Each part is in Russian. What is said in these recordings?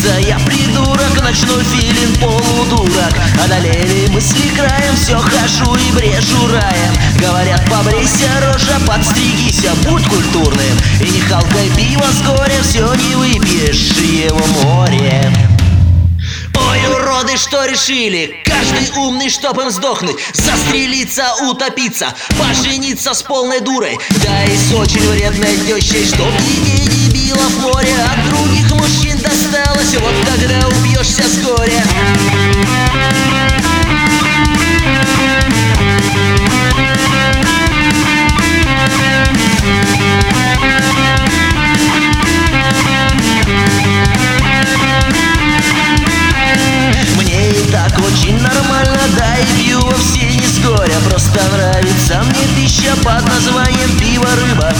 напиться. Я придурок, ночной филин, полудурок. Одолели мысли краем, все хожу и брешу раем. Говорят, побрейся, рожа, подстригися, будь культурным. И не халкай пиво с горя, все не выпьешь его море. Ой, уроды, что решили? Каждый умный, чтоб им сдохнуть, застрелиться, утопиться, пожениться с полной дурой, да и с очень вредной тещей, чтоб детей дебилов море от других мужчин досталось. Вот когда убьешься с горя. Так очень нормально, да и пью вовсе не с горя. Просто нравится мне пища под названием пиво-рыба.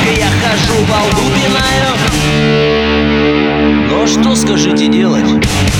Я хожу, балду пинаю. Но что, скажите, делать?